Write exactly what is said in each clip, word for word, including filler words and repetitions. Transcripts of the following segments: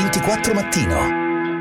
ventiquattro Mattino.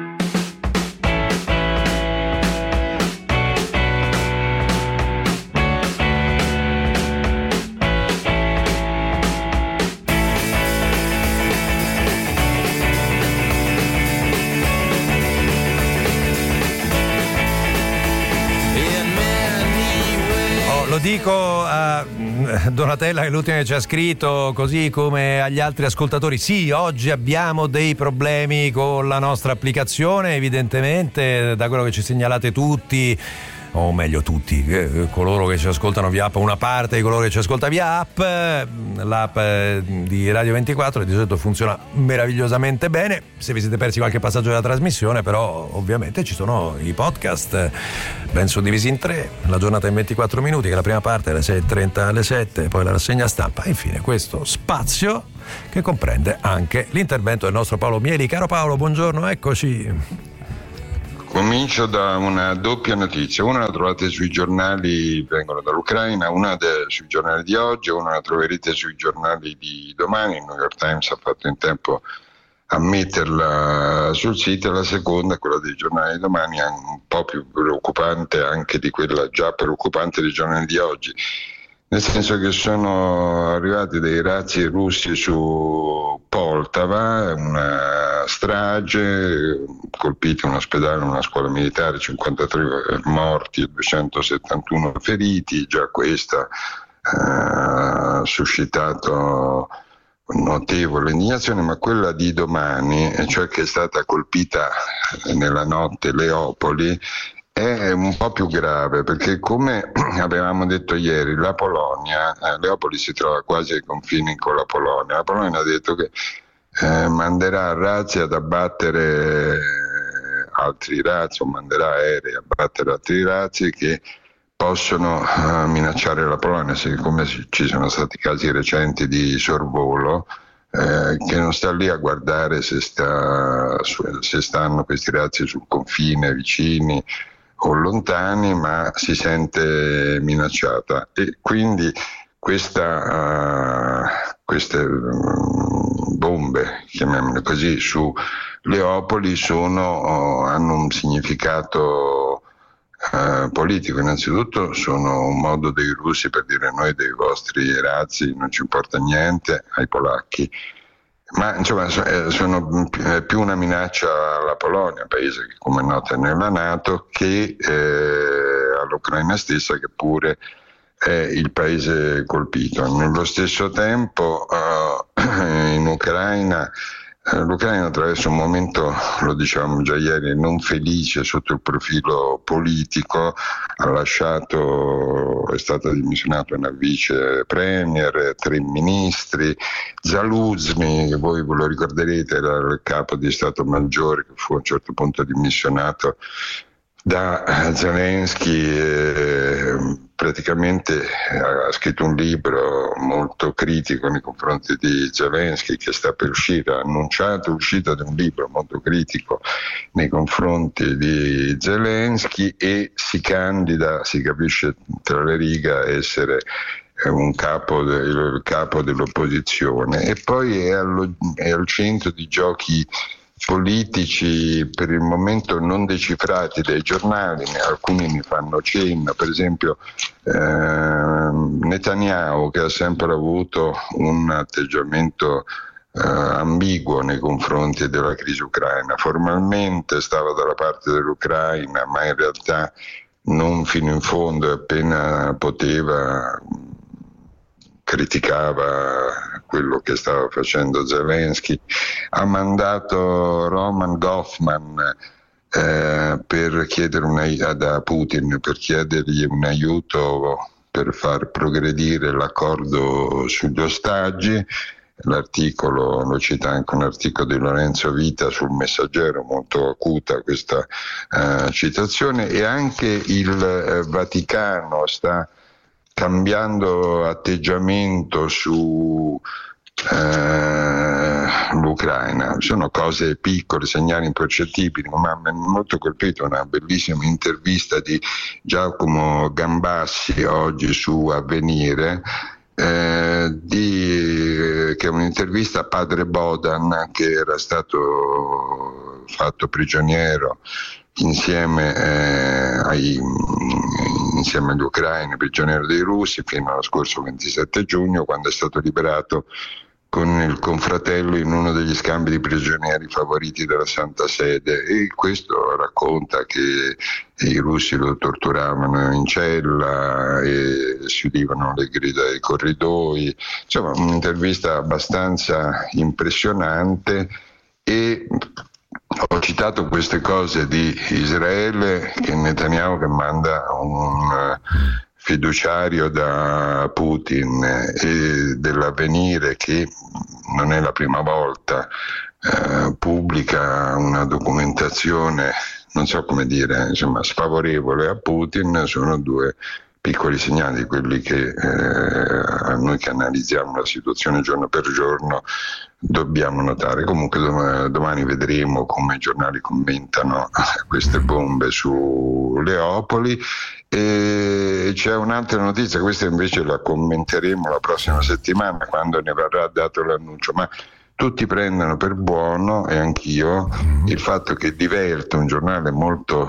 Lo dico a Donatella, che è l'ultima che ci ha scritto, così come agli altri ascoltatori. Sì, oggi abbiamo dei problemi con la nostra applicazione, evidentemente, da quello che ci segnalate tutti, o meglio tutti, eh, coloro che ci ascoltano via app, una parte di coloro che ci ascolta via app, l'app di Radio ventiquattro di solito funziona meravigliosamente bene. Se vi siete persi qualche passaggio della trasmissione, però ovviamente ci sono i podcast ben suddivisi in tre, la giornata in ventiquattro minuti, che la prima parte è alle sei e trenta alle sette, poi la rassegna stampa e infine questo spazio che comprende anche l'intervento del nostro Paolo Mieli. Caro Paolo, buongiorno, eccoci. Comincio da una doppia notizia, una la trovate sui giornali, vengono dall'Ucraina, una de, sui giornali di oggi, una la troverete sui giornali di domani. Il New York Times ha fatto in tempo a metterla sul sito, e la seconda, quella dei giornali di domani, è un po' più preoccupante anche di quella già preoccupante dei giornali di oggi, nel senso che sono arrivati dei razzi russi su Poltava, una strage, colpiti un ospedale, una scuola militare, cinquantatré morti e duecentosettantuno feriti. Già questa ha suscitato notevole indignazione, ma quella di domani, cioè che è stata colpita nella notte Leopoli, è un po' più grave, perché come avevamo detto ieri, la Polonia, eh, Leopoli si trova quasi ai confini con la Polonia, la Polonia ha detto che eh, manderà razzi ad abbattere altri razzi, o manderà aerei a abbattere altri razzi che possono uh, minacciare la Polonia, siccome ci sono stati casi recenti di sorvolo, eh, che non sta lì a guardare se, sta, se stanno questi razzi sul confine vicini o lontani, ma si sente minacciata, e quindi questa, uh, queste um, bombe, chiamiamole così, su Leopoli sono, uh, hanno un significato uh, politico. Innanzitutto sono un modo dei russi per dire: noi dei vostri razzi non ci importa niente, ai polacchi. Ma insomma sono più una minaccia alla Polonia, paese che come è noto è nella NATO, che eh, all'Ucraina stessa, che pure è il paese colpito. Nello stesso tempo uh, in Ucraina l'Ucraina attraversa un momento, lo dicevamo già ieri, non felice sotto il profilo politico. Ha lasciato, è stata dimissionata una vice premier, tre ministri. Zaluzny, che voi ve lo ricorderete, era il capo di Stato Maggiore, che fu a un certo punto dimissionato da Zelensky, eh, praticamente ha scritto un libro molto critico nei confronti di Zelensky, che sta per uscire, ha annunciato l'uscita di un libro molto critico nei confronti di Zelensky, e si candida, si capisce tra le righe, a essere un capo, del, il capo dell'opposizione, e poi è, allo, è al centro di giochi politici per il momento non decifrati dai giornali. Alcuni mi fanno cenno, per esempio eh, Netanyahu, che ha sempre avuto un atteggiamento eh, ambiguo nei confronti della crisi ucraina. Formalmente stava dalla parte dell'Ucraina, ma in realtà non fino in fondo, appena poteva criticava quello che stava facendo Zelensky. Ha mandato Roman Goffman eh, per chiedere un, da Putin per chiedergli un aiuto per far progredire l'accordo sugli ostaggi. L'articolo, lo cita anche un articolo di Lorenzo Vita sul Messaggero, molto acuta questa eh, citazione, e anche il eh, Vaticano sta cambiando atteggiamento su eh, l'Ucraina. Sono cose piccole, segnali impercettibili, ma mi ha molto colpito una bellissima intervista di Giacomo Gambassi oggi su Avvenire, eh, di, che è un'intervista a padre Bodan, che era stato fatto prigioniero insieme, eh, ai, insieme agli ucraini, prigioniero dei russi, fino allo scorso ventisette giugno, quando è stato liberato con il confratello in uno degli scambi di prigionieri favoriti della Santa Sede, e questo racconta che i russi lo torturavano in cella e si udivano le grida dei corridoi. Insomma, un'intervista abbastanza impressionante. E ho citato queste cose di Israele, che Netanyahu che manda un fiduciario da Putin, e dell'Avvenire che non è la prima volta eh, pubblica una documentazione, non so come dire, insomma, sfavorevole a Putin. Sono due piccoli segnali, quelli che eh, a noi che analizziamo la situazione giorno per giorno dobbiamo notare. Comunque dom- domani vedremo come i giornali commentano queste bombe su Leopoli. E c'è un'altra notizia, questa invece la commenteremo la prossima settimana quando ne verrà dato l'annuncio, ma tutti prendono per buono, e anch'io, il fatto che Die Welt, un giornale molto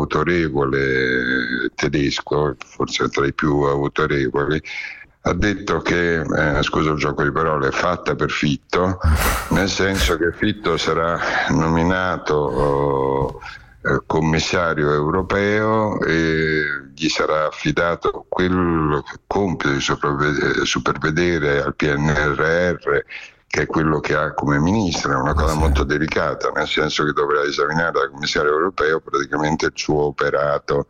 autorevole tedesco, forse tra i più autorevoli, ha detto che, eh, scusa il gioco di parole, è fatta per Fitto, nel senso che Fitto sarà nominato oh, eh, commissario europeo e gli sarà affidato quel compito di supervedere al P N R R, che è quello che ha come ministro. È una cosa sì. molto delicata, nel senso che dovrà esaminare al commissario europeo praticamente il suo operato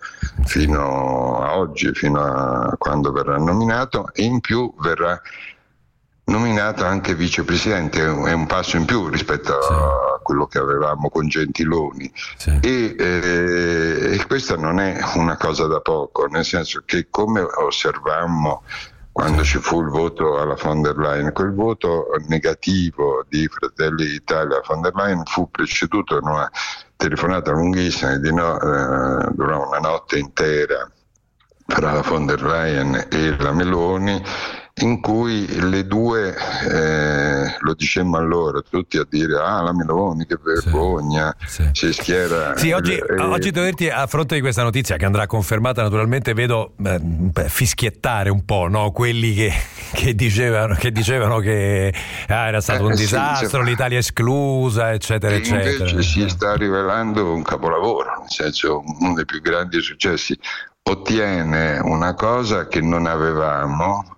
fino a oggi, fino a quando verrà nominato, e in più verrà nominato anche vicepresidente. È un passo in più rispetto sì. a quello che avevamo con Gentiloni sì. e, eh, e questa non è una cosa da poco, nel senso che, come osservammo quando ci fu il voto alla von der Leyen, quel voto negativo di Fratelli d'Italia a von der Leyen fu preceduto da una telefonata lunghissima di no, eh, durò una notte intera tra la von der Leyen e la Meloni, in cui le due, eh, lo dicemmo allora, tutti a dire ah la Meloni che vergogna, sì, sì. si schiera. Sì, oggi, eh, oggi devo dirti, a fronte di questa notizia che andrà confermata naturalmente, vedo eh, fischiettare un po', no? Quelli che, che, dicevano, che dicevano che ah, era stato eh, un disastro, sì, l'Italia esclusa, eccetera, e eccetera. Invece si sta rivelando un capolavoro, nel senso uno dei più grandi successi. Ottiene una cosa che non avevamo,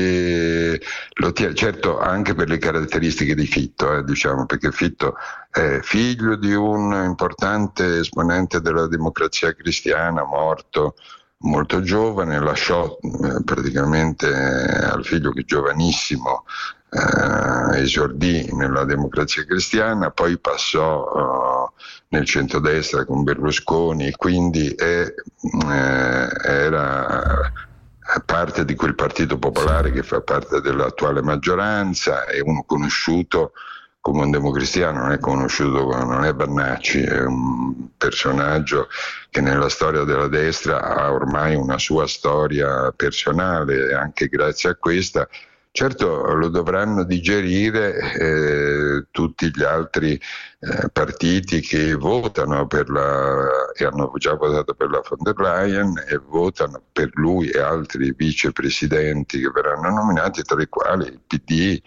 e lo tiene, certo anche per le caratteristiche di Fitto, eh, diciamo, perché Fitto è figlio di un importante esponente della Democrazia Cristiana, morto molto giovane, lasciò eh, praticamente eh, al figlio che giovanissimo eh, esordì nella Democrazia Cristiana, poi passò eh, nel centrodestra con Berlusconi, quindi è, eh, era parte di quel Partito Popolare che fa parte dell'attuale maggioranza. È uno conosciuto come un democristiano, non è conosciuto, non è Bannacci, è un personaggio che nella storia della destra ha ormai una sua storia personale, e anche grazie a questa certo lo dovranno digerire eh, tutti gli altri eh, partiti che votano per la, e hanno già votato per la von der Leyen e votano per lui e altri vicepresidenti che verranno nominati, tra i quali il P D,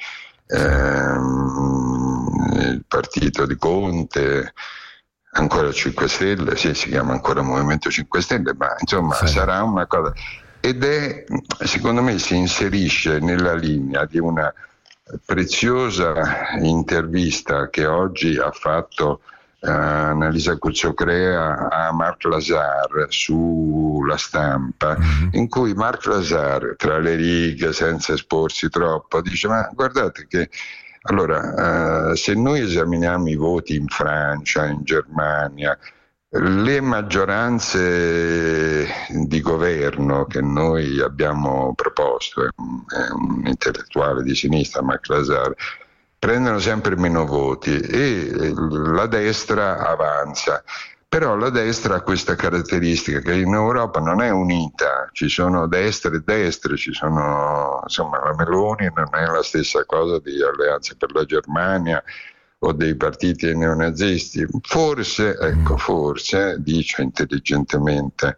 ehm, il partito di Conte, ancora cinque Stelle, sì, si chiama ancora Movimento cinque Stelle, ma insomma sì. sarà una cosa. Ed è, secondo me, si inserisce nella linea di una preziosa intervista che oggi ha fatto uh, Annalisa Cuzzocrea a Marc Lazar sulla Stampa, mm-hmm. in cui Marc Lazar, tra le righe, senza esporsi troppo, dice: ma guardate che allora uh, se noi esaminiamo i voti in Francia, in Germania, le maggioranze di governo che noi abbiamo proposto, è un intellettuale di sinistra, Marc Lazar, prendono sempre meno voti e la destra avanza. Però la destra ha questa caratteristica che in Europa non è unita, ci sono destre e destre, ci sono, insomma, la Meloni non è la stessa cosa di Alleanza per la Germania o dei partiti neonazisti. Forse, ecco, forse, dice intelligentemente,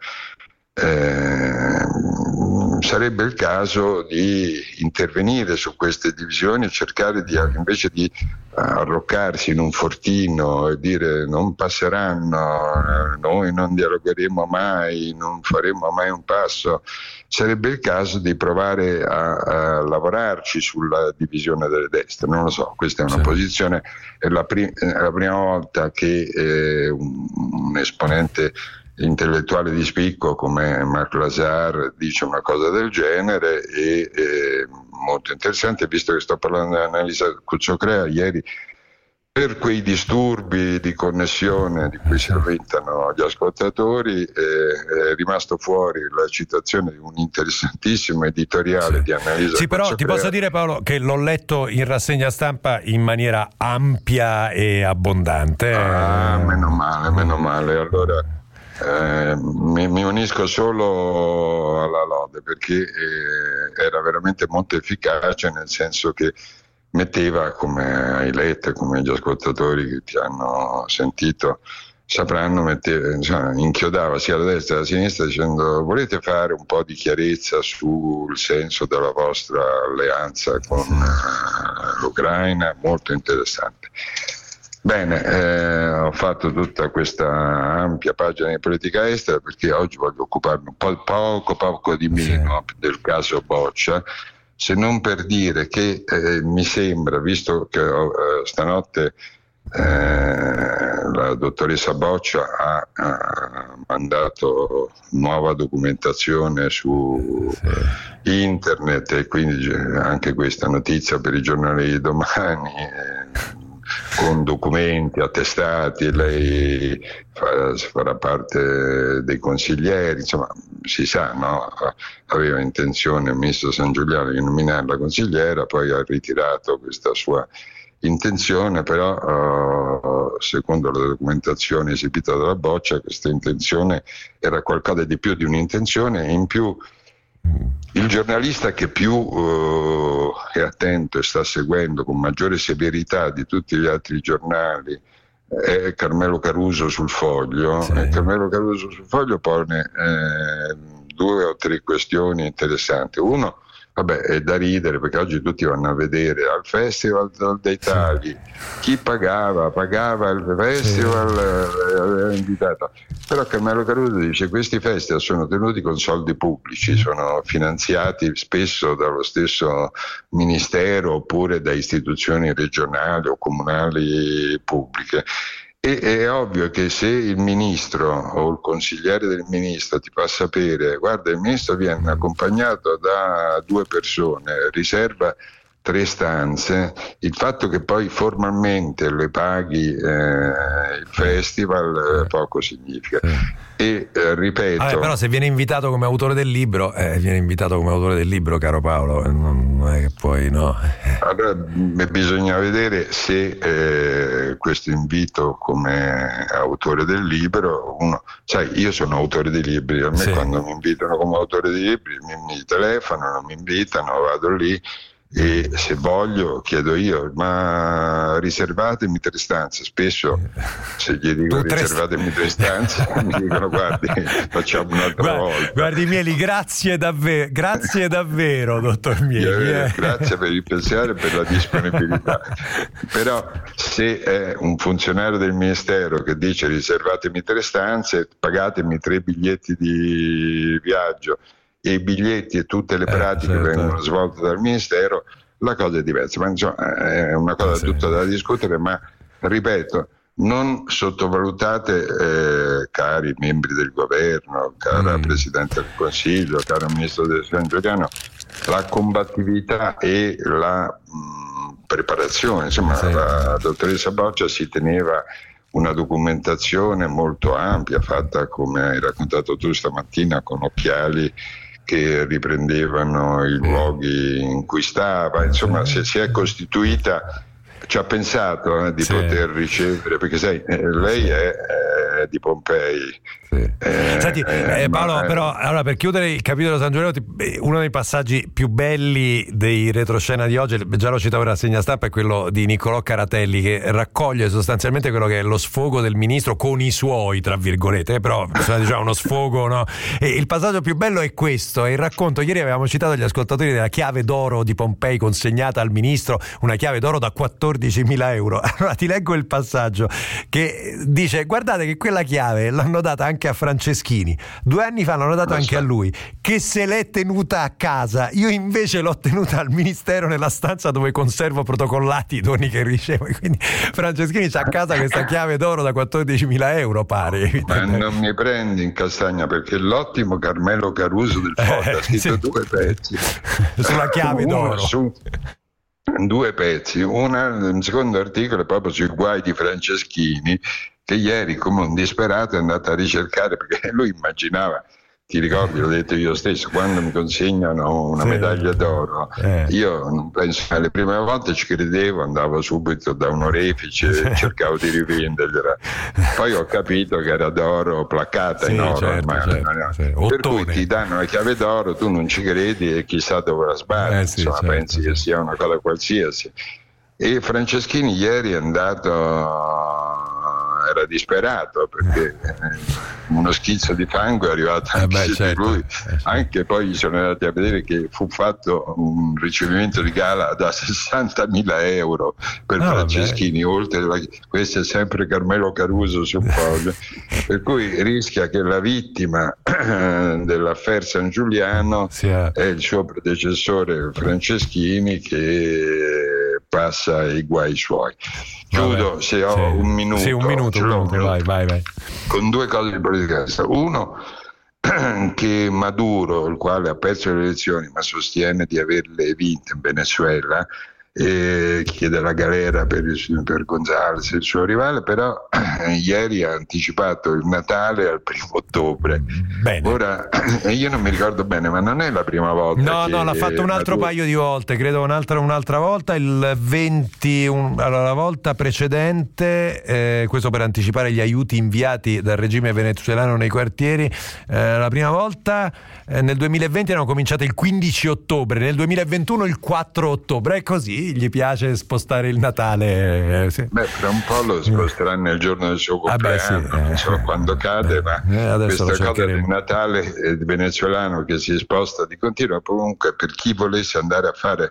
Eh, sarebbe il caso di intervenire su queste divisioni e cercare di, invece di arroccarsi in un fortino e dire non passeranno, eh, noi non dialogheremo mai, non faremo mai un passo, sarebbe il caso di provare a, a lavorarci sulla divisione delle destre. Non lo so, questa è una sì. posizione, è la, prim- è la prima volta che eh, un, un esponente intellettuale di spicco come Marc Lazar dice una cosa del genere, e eh, molto interessante, visto che sto parlando di Annalisa Cuzzocrea. Ieri, per quei disturbi di connessione di cui si lamentano gli ascoltatori, eh, è rimasto fuori la citazione di un interessantissimo editoriale sì. di Annalisa Sì, però Cuzzocrea. Ti posso dire, Paolo, che l'ho letto in rassegna stampa in maniera ampia e abbondante. Ah, meno male, meno male. Allora Eh, mi, mi unisco solo alla lode, perché eh, era veramente molto efficace, nel senso che metteva, come hai letto, come gli ascoltatori che ti hanno sentito sapranno, metteva, insomma, inchiodava sia la destra che la sinistra dicendo: volete fare un po' di chiarezza sul senso della vostra alleanza con eh, l'Ucraina? Molto interessante. Bene, eh, ho fatto tutta questa ampia pagina di politica estera perché oggi voglio occuparmi un po' poco, poco di meno sì. del caso Boccia, se non per dire che eh, mi sembra, visto che ho, eh, stanotte eh, la dottoressa Boccia ha, ha mandato nuova documentazione su sì. internet, e quindi anche questa notizia per i giornali di domani, eh, con documenti attestati, lei fa, farà parte dei consiglieri, insomma si sa, no? Aveva intenzione il ministro San Giuliano di nominarla consigliera, poi ha ritirato questa sua intenzione, però uh, secondo la documentazione esibita dalla Boccia questa intenzione era qualcosa di più di un'intenzione, e in più il giornalista che più uh, è attento e sta seguendo con maggiore severità di tutti gli altri giornali è Carmelo Caruso sul Foglio. Sì. E Carmelo Caruso sul Foglio pone eh, due o tre questioni interessanti. Uno, vabbè, è da ridere perché oggi tutti vanno a vedere al Festival dei Tagli, sì. chi pagava, pagava il festival, sì. aveva invitato. Però Carmelo Caruso dice: questi festival sono tenuti con soldi pubblici, sono finanziati spesso dallo stesso ministero oppure da istituzioni regionali o comunali pubbliche. E è ovvio che se il ministro o il consigliere del ministro ti fa sapere: guarda, il ministro viene accompagnato da due persone, riserva tre stanze, il fatto che poi formalmente le paghi eh, il festival eh, poco significa. E eh, ripeto, Vabbè, però se viene invitato come autore del libro, eh, viene invitato come autore del libro, caro Paolo, non, non è che poi no. Allora bisogna vedere se eh, questo invito come autore del libro, uno, sai, io sono autore di libri, a me sì. quando mi invitano come autore di libri mi, mi telefonano, mi invitano, vado lì. E se voglio chiedo io: ma riservatemi tre stanze. Spesso se gli dico riservatemi tre stanze mi dicono: guardi, facciamo un'altra guardi, volta. Guardi Mieli, grazie davvero, grazie davvero dottor Mieli, eh, grazie per il pensiero e per la disponibilità. Però se è un funzionario del ministero che dice riservatemi tre stanze, pagatemi tre biglietti di viaggio e i biglietti e tutte le pratiche eh, certo. vengono svolte dal Ministero, la cosa è diversa. Ma insomma è una cosa sì. tutta da discutere, ma ripeto, non sottovalutate, eh, cari membri del governo, cara mm. Presidente del Consiglio, caro Ministro del San Giuliano, la combattività e la mh, preparazione. Insomma, sì. la dottoressa Boccia si teneva una documentazione molto ampia, fatta, come hai raccontato tu stamattina, con occhiali che riprendevano i luoghi in cui stava, insomma se si è costituita, ci ha pensato eh, di sì. poter ricevere, perché sai, eh, lei è eh, di Pompei. Sì. Eh, Senti, eh, Paolo, ma, però allora, per chiudere il capitolo San Giuliano, uno dei passaggi più belli dei retroscena di oggi, già lo citavo in rassegna stampa, è quello di Niccolò Caratelli, che raccoglie sostanzialmente quello che è lo sfogo del ministro con i suoi, tra virgolette, però diciamo uno sfogo, no? E il passaggio più bello è questo, è il racconto. Ieri avevamo citato agli ascoltatori della chiave d'oro di Pompei consegnata al ministro, una chiave d'oro da quattordicimila euro. Allora ti leggo il passaggio che dice: guardate che quella chiave l'hanno data anche a Franceschini, due anni fa l'hanno dato anche a lui, che se l'è tenuta a casa, io invece l'ho tenuta al ministero nella stanza dove conservo protocollati i doni che ricevo. Quindi Franceschini c'ha a casa questa chiave d'oro da quattordicimila euro, pare. Ma non mi prendi in castagna, perché l'ottimo Carmelo Caruso del Fondo eh, ha scritto sì. due pezzi sulla chiave d'oro, su due pezzi, una, un secondo articolo è proprio sui guai di Franceschini, che ieri come un disperato è andato a ricercare, perché lui immaginava, ti ricordi, l'ho detto io stesso, quando mi consegnano una sì. medaglia d'oro, eh. io non penso, alle prime volte ci credevo, andavo subito da un orefice e cercavo di rivendergliela, poi ho capito che era d'oro placata sì, in oro, certo, ma, certo, no, sì. per cui ti danno la chiave d'oro, tu non ci credi e chissà dove la sbagli, eh, sì, insomma certo, pensi sì. che sia una cosa qualsiasi. E Franceschini ieri è andato, era disperato, perché uno schizzo di fango è arrivato anche eh beh, certo. di lui, anche poi gli sono andati a vedere che fu fatto un ricevimento di gala da sessantamila euro per ah, Franceschini, vabbè. oltre la, questo è sempre Carmelo Caruso sul foglio, per cui rischia che la vittima dell'affaire San Giuliano sia è il suo predecessore Franceschini, che passa i guai suoi. Chiudo, vabbè, se ho sì. un minuto, sì, un minuto, un minuto, vai, vai, vai. Con due cose di politica estera. Uno, che Maduro, il quale ha perso le elezioni ma sostiene di averle vinte in Venezuela, e chiede la galera per, per Gonzales, il suo rivale, però ieri ha anticipato il Natale al primo ottobre. Bene. Ora io non mi ricordo bene, ma non è la prima volta. No, che no, l'ha fatto un altro Maduro... paio di volte, credo un'altra, un'altra volta, il venti, un, allora, la volta precedente, eh, questo per anticipare gli aiuti inviati dal regime venezuelano nei quartieri, eh, la prima volta eh, nel duemilaventi erano cominciate il quindici ottobre, nel duemilaventuno il quattro ottobre, è così. Gli piace spostare il Natale, eh, sì. Beh, fra un po' lo sposteranno il giorno del suo compleanno, ah beh, sì, non so eh, quando cade, eh, ma eh, questa cosa del Natale venezuelano che si sposta di continuo. Comunque, per chi volesse andare a fare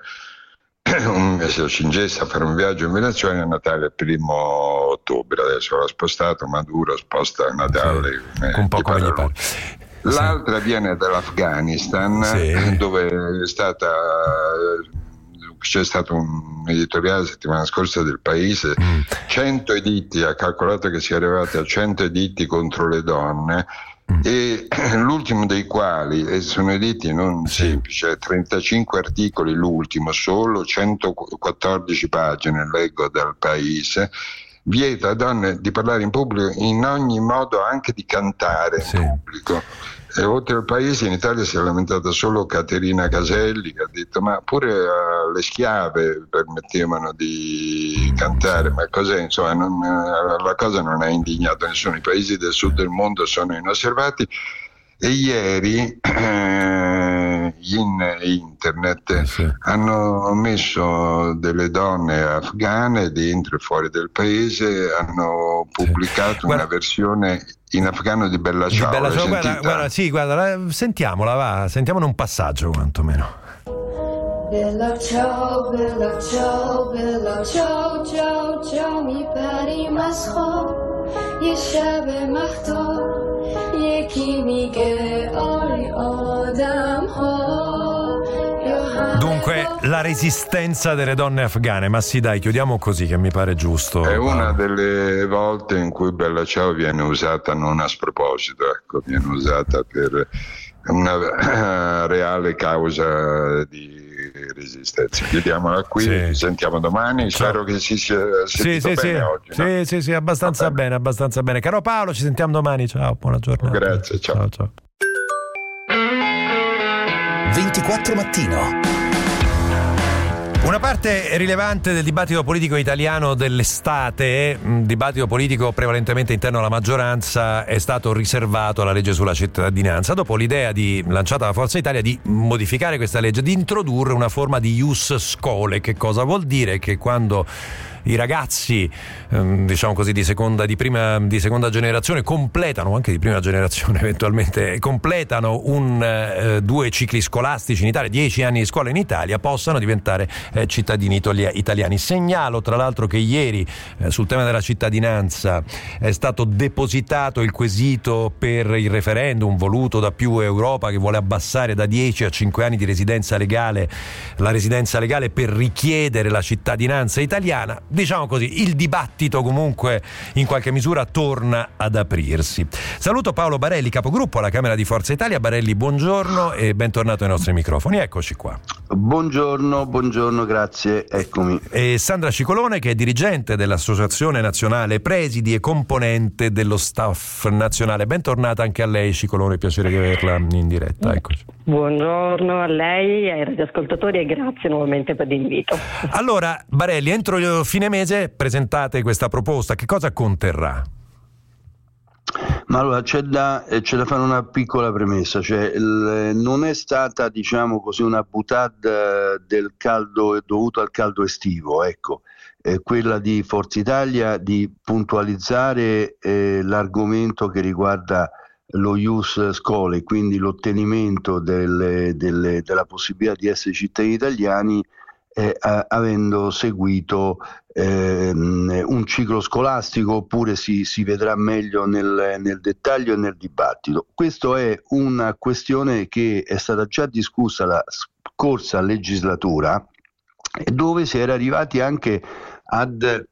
un, se ci ingessa a fare un viaggio in Venezuela, a Natale il primo ottobre, adesso l'ha spostato, Maduro sposta il Natale sì, eh, un po' come gli pare. L'altra sì. viene dall'Afghanistan, sì. dove è stata c'è stato un editoriale la settimana scorsa del Paese, mm. cento editti, ha calcolato che si è arrivati a cento editti contro le donne, mm. e l'ultimo dei quali, e sono editti non sì. semplici, cioè trentacinque articoli l'ultimo, solo centoquattordici pagine, leggo dal Paese, vieta a donne di parlare in pubblico in ogni modo, anche di cantare in sì. pubblico. E oltre al Paese, in Italia si è lamentata solo Caterina Caselli, che ha detto ma pure uh, le schiave permettevano di cantare, ma cos'è? Insomma, non, la cosa non ha indignato nessuno. I paesi del sud del mondo sono inosservati. E ieri eh, in internet sì. hanno messo delle donne afghane dentro e fuori del paese, hanno pubblicato sì. una guarda, versione in afghano di Bella Ciao. Di Bella Ciao, guarda, guarda, sì, guarda, sentiamola, va, sentiamone un passaggio quantomeno. Bella ciao, bella ciao, bella ciao, ciao, ciao, mi pari mascho, یه شب مهتاب یکی میگه آی آدم ها. Dunque, la resistenza delle donne afghane, ma sì dai, chiudiamo così che mi pare giusto. È una delle volte in cui Bella Ciao viene usata non a sproposito, ecco, viene usata per una reale causa di resistenza. Chiudiamola qui, sì. Ci sentiamo domani. Ciao. Spero che si sia sentito sì, sì, bene sì. oggi. Sì, no? sì, sì, abbastanza bene. bene, abbastanza bene. Caro Paolo, ci sentiamo domani. Ciao, buona giornata. Grazie, ciao. Ciao, ciao. ventiquattro mattino. Una parte rilevante del dibattito politico italiano dell'estate, un dibattito politico prevalentemente interno alla maggioranza, è stato riservato alla legge sulla cittadinanza, dopo l'idea di, lanciata da Forza Italia di modificare questa legge, di introdurre una forma di ius scholae. Che cosa vuol dire? Che quando i ragazzi, diciamo così, di seconda, di prima, di seconda generazione completano, anche di prima generazione eventualmente, completano un eh, due cicli scolastici in Italia, dieci anni di scuola in Italia, possano diventare eh, cittadini italiani. Segnalo tra l'altro che ieri eh, sul tema della cittadinanza è stato depositato il quesito per il referendum voluto da Più Europa, che vuole abbassare da dieci a cinque anni di residenza legale la residenza legale per richiedere la cittadinanza italiana. Diciamo così, il dibattito comunque in qualche misura torna ad aprirsi. Saluto Paolo Barelli, capogruppo alla Camera di Forza Italia. Barelli, buongiorno e bentornato ai nostri microfoni. Eccoci qua. Buongiorno, buongiorno, grazie, eccomi. E Sandra Cicolone, che è dirigente dell'Associazione Nazionale Presidi e componente dello staff nazionale. Bentornata anche a lei, Cicolone, piacere di averla in diretta. Eccoci. Buongiorno a lei, ai radioascoltatori, e grazie nuovamente per l'invito. Allora, Barelli, entro fine mese presentate questa proposta, che cosa conterrà? Ma allora c'è da, c'è da fare una piccola premessa, cioè il, non è stata, diciamo così, una boutade del caldo dovuto al caldo estivo, ecco, eh, quella di Forza Italia di puntualizzare eh, l'argomento che riguarda lo ius scholae, quindi l'ottenimento delle, delle, della possibilità di essere cittadini italiani eh, a, avendo seguito eh, un ciclo scolastico, oppure si, si vedrà meglio nel, nel dettaglio e nel dibattito. Questa è una questione che è stata già discussa la scorsa legislatura, dove si era arrivati anche ad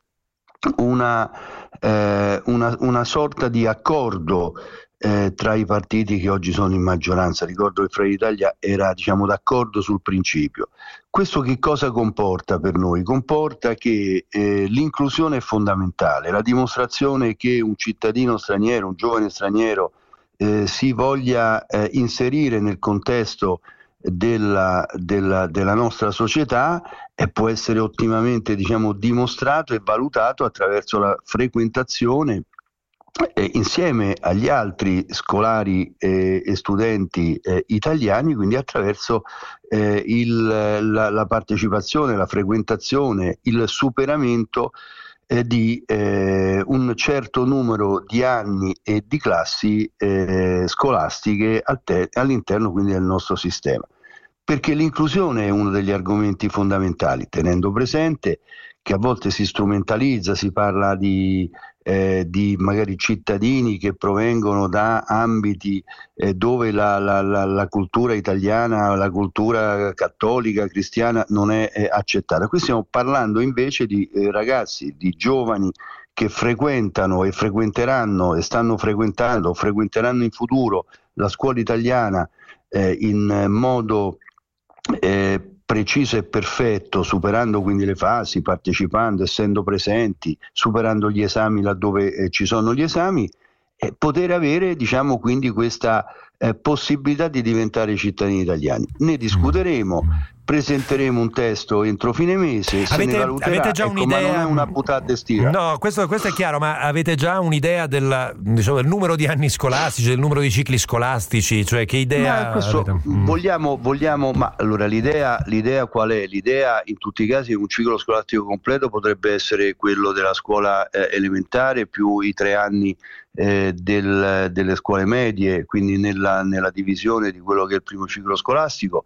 una, eh, una, una sorta di accordo Eh, tra i partiti che oggi sono in maggioranza. Ricordo che Fratelli d'Italia era, diciamo, d'accordo sul principio. Questo che cosa comporta per noi? Comporta che eh, l'inclusione è fondamentale, la dimostrazione che un cittadino straniero, un giovane straniero eh, si voglia eh, inserire nel contesto della, della, della nostra società e può essere ottimamente, diciamo, dimostrato e valutato attraverso la frequentazione Eh, insieme agli altri scolari eh, e studenti eh, italiani, quindi attraverso eh, il, la, la partecipazione, la frequentazione, il superamento eh, di eh, un certo numero di anni e di classi eh, scolastiche te- all'interno quindi del nostro sistema. Perché l'inclusione è uno degli argomenti fondamentali, tenendo presente che a volte si strumentalizza, si parla di Eh, di magari cittadini che provengono da ambiti eh, dove la, la, la, la cultura italiana, la cultura cattolica, cristiana non è eh, accettata. Qui stiamo parlando invece di eh, ragazzi, di giovani che frequentano e frequenteranno e stanno frequentando o frequenteranno in futuro la scuola italiana eh, in modo eh, preciso e perfetto, superando quindi le fasi, partecipando, essendo presenti, superando gli esami laddove eh, ci sono gli esami, e poter avere, diciamo, quindi questa eh, possibilità di diventare cittadini italiani. Ne discuteremo, presenteremo un testo entro fine mese, se avete, ne valuterà. Avete già ecco, un'idea? Ma non è una boutade estiva. No, questo, questo è chiaro, ma avete già un'idea del, diciamo, del numero di anni scolastici, del numero di cicli scolastici? Cioè, che idea ma questo avete? vogliamo, vogliamo, ma allora l'idea, l'idea qual è? L'idea in tutti i casi un ciclo scolastico completo potrebbe essere quello della scuola eh, elementare più i tre anni eh, del, delle scuole medie, quindi nella, nella divisione di quello che è il primo ciclo scolastico.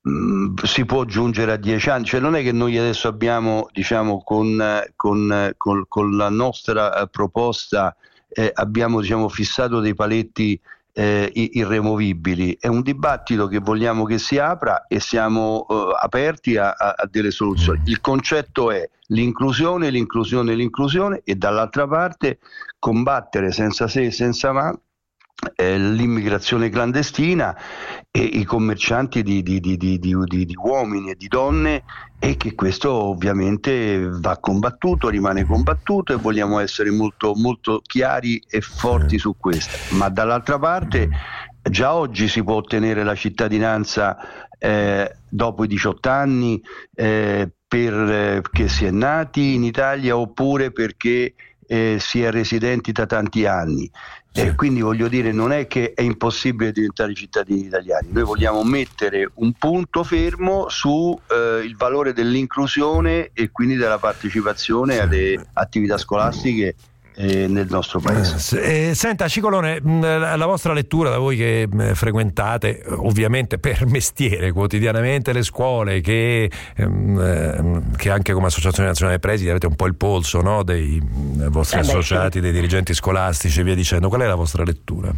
Si può giungere a dieci anni, cioè non è che noi adesso abbiamo, diciamo, con, con, con, con la nostra proposta eh, abbiamo, diciamo, fissato dei paletti eh, irremovibili. È un dibattito che vogliamo che si apra e siamo eh, aperti a, a, a delle soluzioni. Il concetto è l'inclusione, l'inclusione, l'inclusione e dall'altra parte combattere senza se e senza ma Eh, l'immigrazione clandestina e i commercianti di, di, di, di, di, di uomini e di donne, e che questo ovviamente va combattuto, rimane combattuto, e vogliamo essere molto, molto chiari e forti su questo. Ma dall'altra parte già oggi si può ottenere la cittadinanza eh, dopo i diciotto anni eh, perché si è nati in Italia oppure perché eh, si è residenti da tanti anni. Sì. E quindi voglio dire, non è che è impossibile diventare cittadini italiani, noi vogliamo mettere un punto fermo su eh, il valore dell'inclusione e quindi della partecipazione alle attività scolastiche nel nostro paese. Eh, senta Cicolone, la vostra lettura, da voi che frequentate ovviamente per mestiere quotidianamente le scuole, che, ehm, che anche come Associazione Nazionale Presidi avete un po' il polso, no, dei vostri eh beh, associati, sì. dei dirigenti scolastici e via dicendo, qual è la vostra lettura?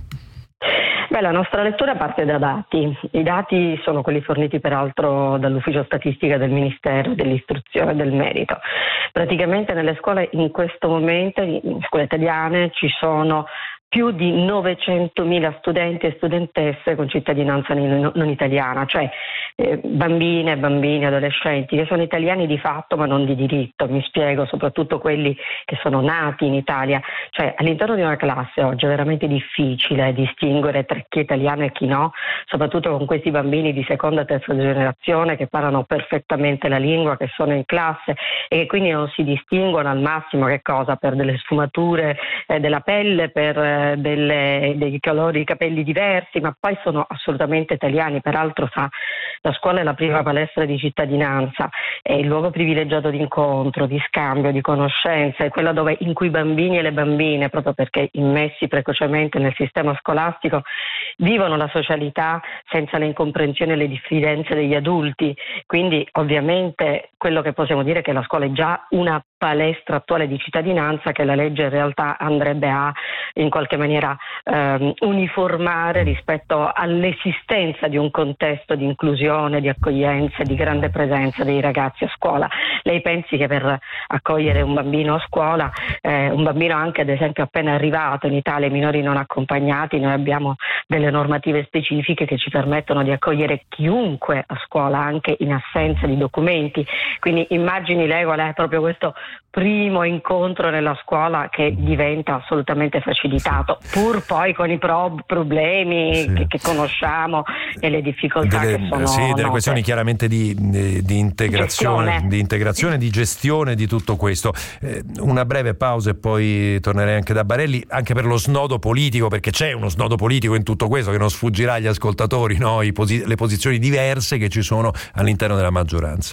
Beh, la nostra lettura parte da dati. I dati sono quelli forniti peraltro dall'Ufficio Statistica del Ministero dell'Istruzione e del Merito. Praticamente nelle scuole in questo momento, in scuole italiane, ci sono più di novecentomila studenti e studentesse con cittadinanza non italiana, cioè eh, bambine, bambini, adolescenti che sono italiani di fatto ma non di diritto. Mi spiego, soprattutto quelli che sono nati in Italia. Cioè all'interno di una classe oggi è veramente difficile distinguere tra chi è italiano e chi no, soprattutto con questi bambini di seconda e terza generazione che parlano perfettamente la lingua, che sono in classe e che quindi non si distinguono al massimo che cosa per delle sfumature eh, della pelle, per eh, Delle, dei colori, capelli diversi, ma poi sono assolutamente italiani. Peraltro sa, la scuola è la prima palestra di cittadinanza, è il luogo privilegiato di incontro, di scambio, di conoscenza, è quella dove in cui i bambini e le bambine, proprio perché immessi precocemente nel sistema scolastico, vivono la socialità senza le incomprensioni e le diffidenze degli adulti. Quindi ovviamente quello che possiamo dire è che la scuola è già una palestra attuale di cittadinanza che la legge in realtà andrebbe a in qualche maniera ehm, uniformare rispetto all'esistenza di un contesto di inclusione, di accoglienza, di grande presenza dei ragazzi a scuola. Lei pensi che per accogliere un bambino a scuola, eh, un bambino anche ad esempio appena arrivato in Italia, i minori non accompagnati, noi abbiamo delle normative specifiche che ci permettono di accogliere chiunque a scuola anche in assenza di documenti, quindi immagini lei qual è proprio questo primo incontro nella scuola che diventa assolutamente facilitato, pur poi con i pro- problemi sì. che, che conosciamo e le difficoltà delle, che sono sì, delle note. Questioni chiaramente di, di integrazione, gestione. di integrazione, di gestione di tutto questo. Eh, una breve pausa e poi tornerei anche da Barelli, anche per lo snodo politico, perché c'è uno snodo politico in tutto questo che non sfuggirà agli ascoltatori, no? I posi- le posizioni diverse che ci sono all'interno della maggioranza.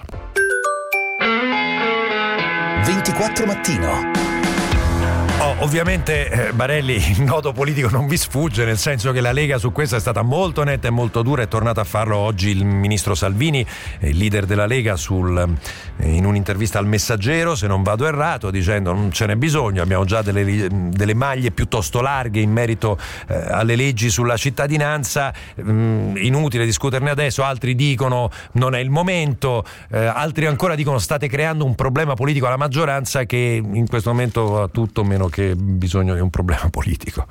ventiquattro Mattino. Oh, ovviamente eh, Barelli, il nodo politico non vi sfugge, nel senso che la Lega su questo è stata molto netta e molto dura. È tornato a farlo oggi il ministro Salvini, eh, leader della Lega, sul, eh, in un'intervista al Messaggero, se non vado errato, dicendo non ce n'è bisogno, abbiamo già delle, delle maglie piuttosto larghe in merito eh, alle leggi sulla cittadinanza, mh, inutile discuterne adesso. Altri dicono non è il momento, eh, altri ancora dicono state creando un problema politico alla maggioranza che in questo momento ha tutto meno che bisogno di un problema politico.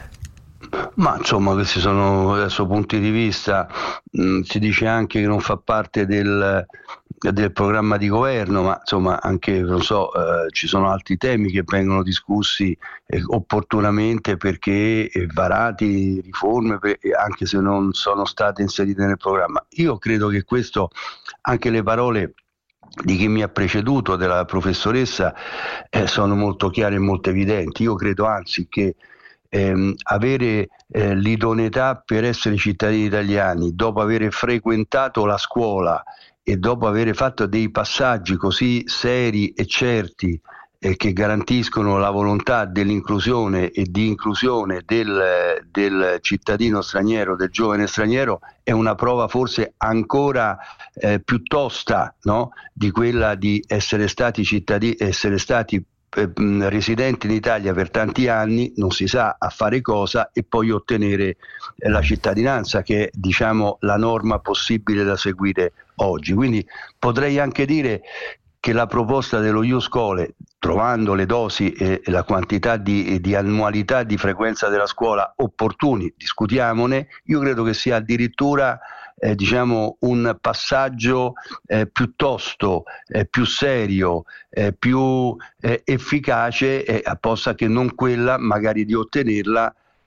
Ma insomma, questi sono adesso punti di vista. Mm, si dice anche che non fa parte del, del programma di governo, ma insomma anche non so, eh, ci sono altri temi che vengono discussi eh, opportunamente perché eh, varati riforme, per, anche se non sono state inserite nel programma. Io credo che questo, anche le parole di chi mi ha preceduto, della professoressa, eh, sono molto chiare e molto evidenti. Io credo anzi che ehm, avere eh, l'idoneità per essere cittadini italiani dopo aver frequentato la scuola e dopo aver fatto dei passaggi così seri e certi eh, che garantiscono la volontà dell'inclusione e di inclusione del, del cittadino straniero, del giovane straniero, è una prova forse ancora eh, più tosta, no? Di quella di essere stati cittadini, essere stati eh, residenti in Italia per tanti anni, non si sa a fare cosa, e poi ottenere eh, la cittadinanza, che è, diciamo, la norma possibile da seguire oggi. Quindi potrei anche dire che la proposta dello Ius Scholae, trovando le dosi e la quantità di, di annualità di frequenza della scuola opportuni, discutiamone, io credo che sia addirittura eh, diciamo un passaggio eh, piuttosto eh, più serio, eh, più eh, efficace, eh, apposta che non quella magari di ottenerla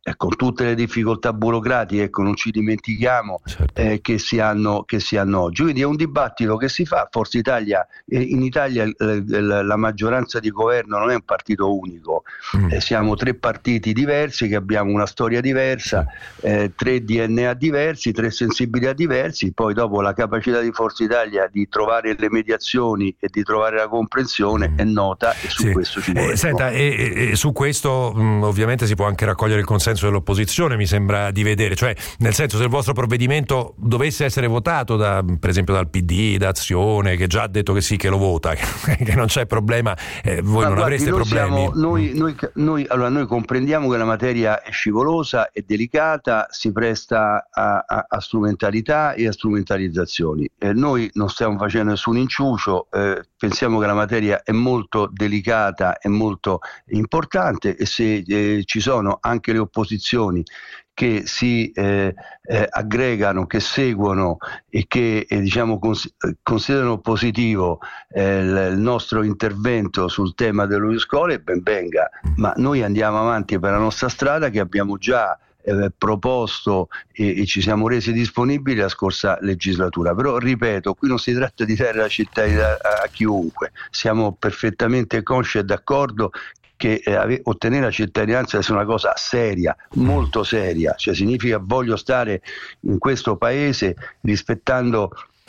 eh, con tutte le difficoltà burocratiche, ecco, non ci dimentichiamo, certo. eh, che, si hanno, che si hanno oggi. Quindi è un dibattito che si fa. Forza Italia, eh, in Italia eh, la maggioranza di governo non è un partito unico, mm. eh, siamo tre partiti diversi che abbiamo una storia diversa, eh, tre D N A diversi, tre sensibilità diversi, poi dopo la capacità di Forza Italia di trovare le mediazioni e di trovare la comprensione mm. è nota, e su sì. questo ci vuole. Eh, senta, e, e su questo mh, ovviamente si può anche raccogliere il consenso dell'opposizione, mi sembra di vedere, cioè nel senso, se il vostro provvedimento dovesse essere votato da, per esempio dal P D, da Azione, che già ha detto che sì, che lo vota, che non c'è problema, eh, voi Ma non guardi, avreste noi problemi? Siamo, noi, noi, noi, allora, noi comprendiamo che la materia è scivolosa, è delicata, si presta a, a, a strumentalità e a strumentalizzazioni. Eh, noi non stiamo facendo nessun inciucio, eh, pensiamo che la materia è molto delicata, è molto importante, e se eh, ci sono anche le opposizioni che si eh, eh, aggregano, che seguono e che eh, diciamo cons- considerano positivo eh, il, il nostro intervento sul tema delle scuole, ben venga, ma noi andiamo avanti per la nostra strada che abbiamo già eh, proposto e, e ci siamo resi disponibili la scorsa legislatura. Però ripeto, qui non si tratta di dare la cittadinanza a, a chiunque, siamo perfettamente consci e d'accordo che eh, ottenere la cittadinanza è una cosa seria, molto seria, cioè significa voglio stare in questo paese rispettando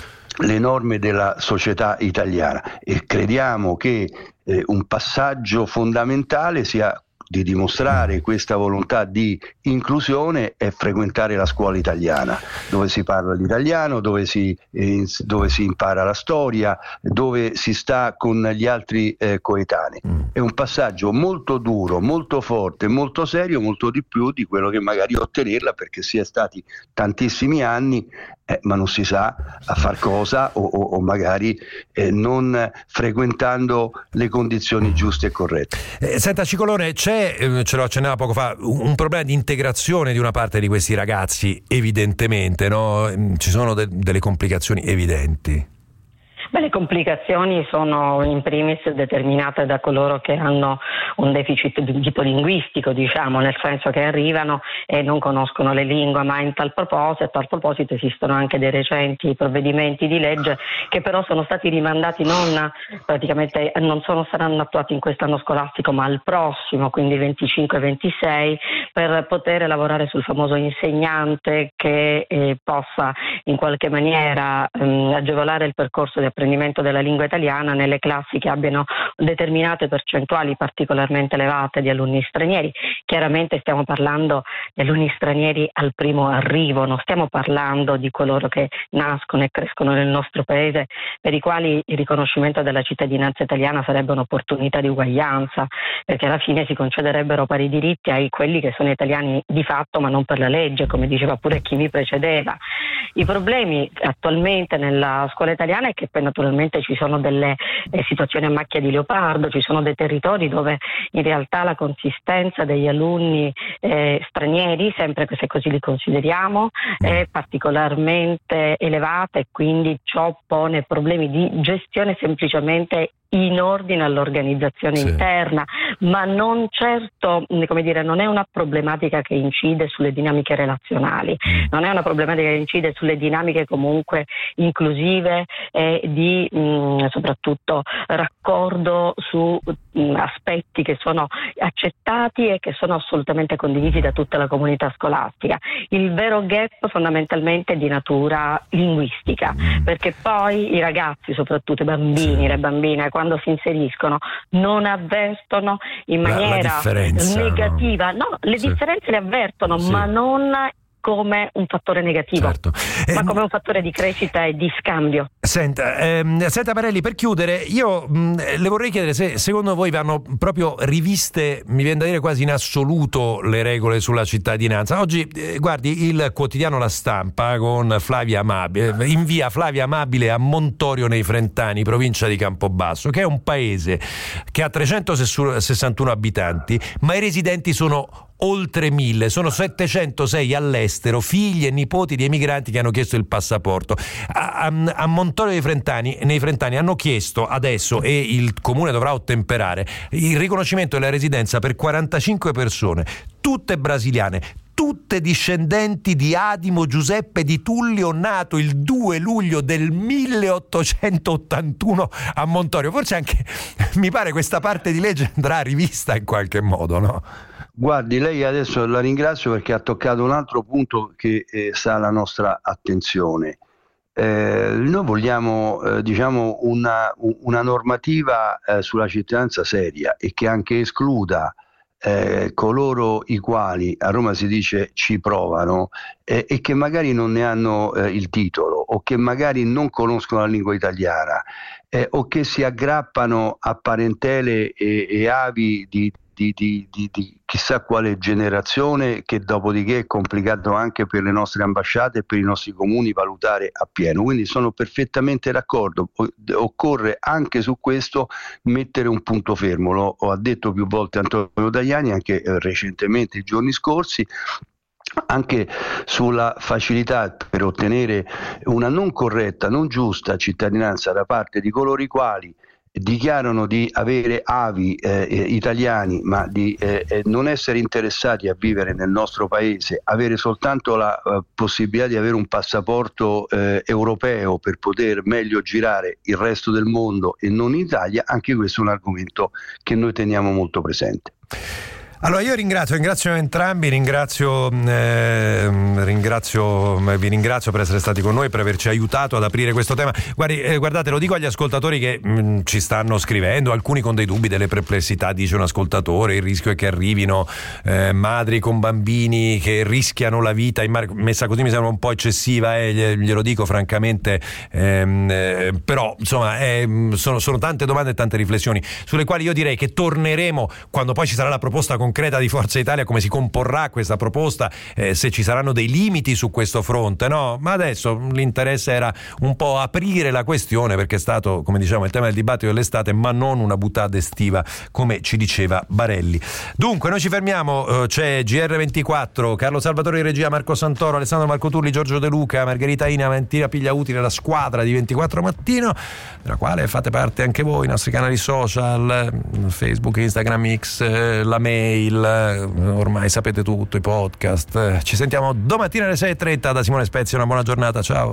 le norme della società italiana, e crediamo che eh, un passaggio fondamentale sia di dimostrare questa volontà di inclusione e frequentare la scuola italiana, dove si parla l'italiano, dove si, eh, dove si impara la storia, dove si sta con gli altri eh, coetanei. Mm. È un passaggio molto duro, molto forte, molto serio, molto di più di quello che magari ottenerla, perché si è stati tantissimi anni, eh, ma non si sa a far cosa, o, o, o magari eh, non frequentando le condizioni giuste e corrette. Eh, senta Cicolone, c'è, eh, ce lo accennava poco fa, un, un problema di integrazione di una parte di questi ragazzi, evidentemente, no? Ci sono de- delle complicazioni evidenti. Beh, le complicazioni sono in primis determinate da coloro che hanno un deficit di tipo linguistico, diciamo, nel senso che arrivano e non conoscono le lingue, ma in tal proposito, a tal proposito esistono anche dei recenti provvedimenti di legge che però sono stati rimandati, non praticamente non sono, saranno attuati in quest'anno scolastico, ma al prossimo, quindi venticinque ventisei, per poter lavorare sul famoso insegnante che eh, possa in qualche maniera ehm, agevolare il percorso di apprendimento della lingua italiana nelle classi che abbiano determinate percentuali particolarmente elevate di alunni stranieri. Chiaramente stiamo parlando di alunni stranieri al primo arrivo, non stiamo parlando di coloro che nascono e crescono nel nostro paese, per i quali il riconoscimento della cittadinanza italiana sarebbe un'opportunità di uguaglianza, perché alla fine si concederebbero pari diritti ai quelli che sono italiani di fatto ma non per la legge, come diceva pure chi mi precedeva. I problemi attualmente nella scuola italiana è che poi naturalmente ci sono delle eh, situazioni a macchia di leopardo, ci sono dei territori dove in realtà la consistenza degli alunni eh, stranieri, sempre se così li consideriamo, è particolarmente elevata, e quindi ciò pone problemi di gestione semplicemente in ordine all'organizzazione sì. interna, ma non certo, come dire, non è una problematica che incide sulle dinamiche relazionali, mm. non è una problematica che incide sulle dinamiche comunque inclusive e di mh, soprattutto raccordo su mh, aspetti che sono accettati e che sono assolutamente condivisi da tutta la comunità scolastica. Il vero gap fondamentalmente è di natura linguistica, mm. perché poi i ragazzi, soprattutto i bambini, sì. le bambine, quando si inseriscono non avvertono in maniera la, la negativa, no, no le sì. differenze le avvertono, sì. ma non come un fattore negativo, certo. ma come un fattore di crescita e di scambio. Senta, ehm, senta Marelli, per chiudere, io mh, le vorrei chiedere se secondo voi vanno proprio riviste, mi viene da dire quasi in assoluto, le regole sulla cittadinanza. Oggi, eh, guardi, il quotidiano La Stampa con Flavia Amabile, invia Flavia Amabile a Montorio nei Frentani, provincia di Campobasso, che è un paese che ha trecentosessantuno abitanti, ma i residenti sono oltre mille, sono settecentosei all'estero, figli e nipoti di emigranti che hanno chiesto il passaporto. A, a, a Montorio dei Frentani, nei Frentani hanno chiesto adesso, e il comune dovrà ottemperare, il riconoscimento della residenza per quarantacinque persone, tutte brasiliane, tutte discendenti di Adimo Giuseppe di Tullio, nato il due luglio del milleottocentottantuno a Montorio. Forse anche, mi pare, questa parte di legge andrà rivista in qualche modo, no? Guardi, lei adesso la ringrazio perché ha toccato un altro punto che eh, sta alla nostra attenzione. Eh, noi vogliamo eh, diciamo una, una normativa eh, sulla cittadinanza seria e che anche escluda Eh, coloro i quali, a Roma si dice, ci provano eh, e che magari non ne hanno eh, il titolo, o che magari non conoscono la lingua italiana eh, o che si aggrappano a parentele e, e avi di, di, di, di, di chissà quale generazione, che dopodiché è complicato anche per le nostre ambasciate e per i nostri comuni valutare appieno. Quindi sono perfettamente d'accordo, occorre anche su questo mettere un punto fermo. Lo ho detto più volte Antonio Tajani, anche eh, recentemente, i giorni scorsi, anche sulla facilità per ottenere una non corretta, non giusta cittadinanza da parte di coloro i quali dichiarano di avere avi eh, italiani, ma di eh, non essere interessati a vivere nel nostro paese, avere soltanto la uh, possibilità di avere un passaporto eh, europeo per poter meglio girare il resto del mondo e non in Italia. Anche questo è un argomento che noi teniamo molto presente. Allora io ringrazio, ringrazio entrambi, ringrazio, eh, ringrazio, vi ringrazio per essere stati con noi, per averci aiutato ad aprire questo tema. Guardi, eh, guardate, lo dico agli ascoltatori che mh, ci stanno scrivendo, alcuni con dei dubbi, delle perplessità. Dice un ascoltatore: il rischio è che arrivino eh, madri con bambini che rischiano la vita in mare. Messa così mi sembra un po' eccessiva, eh, glielo dico francamente, ehm, eh, però insomma eh, sono, sono tante domande e tante riflessioni sulle quali io direi che torneremo quando poi ci sarà la proposta concreta di Forza Italia, come si comporrà questa proposta, eh, se ci saranno dei limiti su questo fronte, no? Ma adesso l'interesse era un po' aprire la questione, perché è stato, come diciamo, il tema del dibattito dell'estate, ma non una buttata estiva, come ci diceva Barelli. Dunque noi ci fermiamo, eh, c'è G R ventiquattro, Carlo Salvatore di regia, Marco Santoro, Alessandro Marco Turli, Giorgio De Luca, Margherita Ina, Valentina Pigliautile, la squadra di ventiquattro Mattino, della quale fate parte anche voi, i nostri canali social, Facebook, Instagram, X, la mail, ormai sapete tutto, i podcast. Ci sentiamo domattina alle sei e trenta da Simone Spezia, una buona giornata, ciao.